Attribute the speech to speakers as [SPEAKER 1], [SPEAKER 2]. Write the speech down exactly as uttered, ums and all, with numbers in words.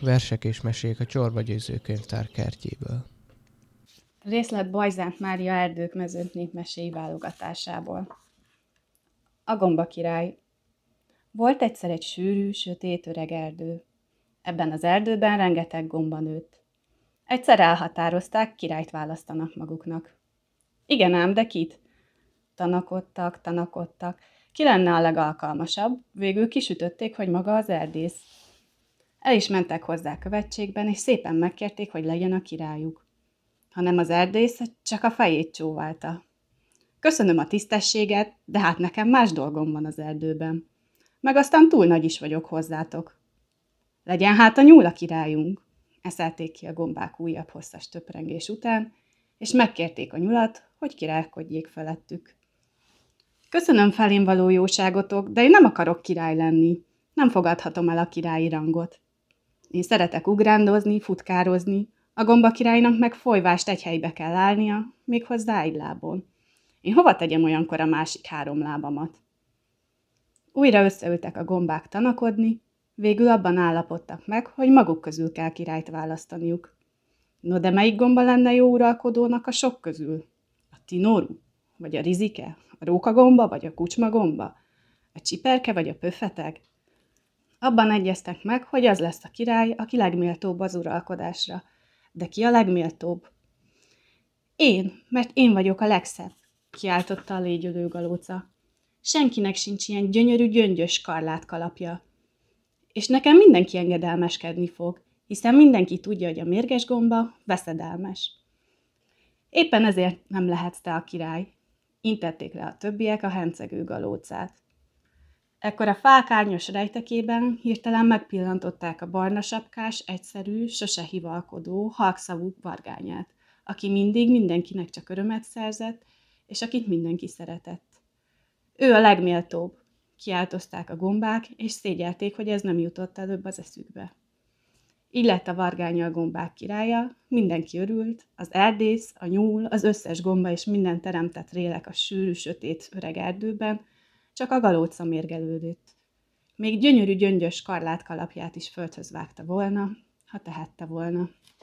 [SPEAKER 1] Versek és mesék a Csorba Győző Könyvtár kertjéből.
[SPEAKER 2] Részlet Bajzánt Mária Erdők mezőnt népmeséi válogatásából. A Gomba király. Volt egyszer egy sűrű, sötét öreg erdő. Ebben az erdőben rengeteg gomba nőtt. Egyszer elhatározták, királyt választanak maguknak. Igen ám, de kit? Tanakodtak, tanakodtak. Ki lenne a legalkalmasabb? Végül kisütötték, hogy maga az erdész. El is mentek hozzá követségben, és szépen megkérték, hogy legyen a királyuk. Hanem az erdész csak a fejét csóválta. Köszönöm a tisztességet, de hát nekem más dolgom van az erdőben. Meg aztán túl nagy is vagyok hozzátok. Legyen hát a nyúl a királyunk, eszelték ki a gombák újabb hosszas töprengés után, és megkérték a nyulat, hogy királykodjék felettük. Köszönöm felém való jóságotok, de én nem akarok király lenni. Nem fogadhatom el a királyi rangot. Én szeretek ugrándozni, futkározni, a gomba királynak meg folyvást egy helybe kell állnia, méghozzá egy lábon. Én hova tegyem olyankor a másik három lábamat? Újra összeültek a gombák tanakodni, végül abban állapodtak meg, hogy maguk közül kell királyt választaniuk. No de melyik gomba lenne jó uralkodónak a sok közül? A tinóru? Vagy a rizike? A rókagomba? Vagy a kucsmagomba? A csiperke? Vagy a pöffeteg? Abban egyeztek meg, hogy az lesz a király, aki legméltóbb az uralkodásra. De ki a legméltóbb? Én, mert én vagyok a legszebb, kiáltotta a légyölő galóca. Senkinek sincs ilyen gyönyörű, gyöngyös skarlát kalapja. És nekem mindenki engedelmeskedni fog, hiszen mindenki tudja, hogy a mérges gomba veszedelmes. Éppen ezért nem lehetsz te a király, intették le a többiek a hencegő galócát. Ekkor a fák árnyos rejtekében hirtelen megpillantották a barna sapkás, egyszerű, sose hivalkodó, halkszavú vargányát, aki mindig mindenkinek csak örömet szerzett, és akit mindenki szeretett. Ő a legméltóbb, kiáltozták a gombák, és szégyelték, hogy ez nem jutott előbb az eszükbe. Így lett a vargánya a gombák királya, mindenki örült, az erdész, a nyúl, az összes gomba és minden teremtett rélek a sűrű, sötét öreg erdőben, csak a galóca mérgelődött. Még gyönyörű gyöngyös skarlát kalapját is földhöz vágta volna, ha tehette volna.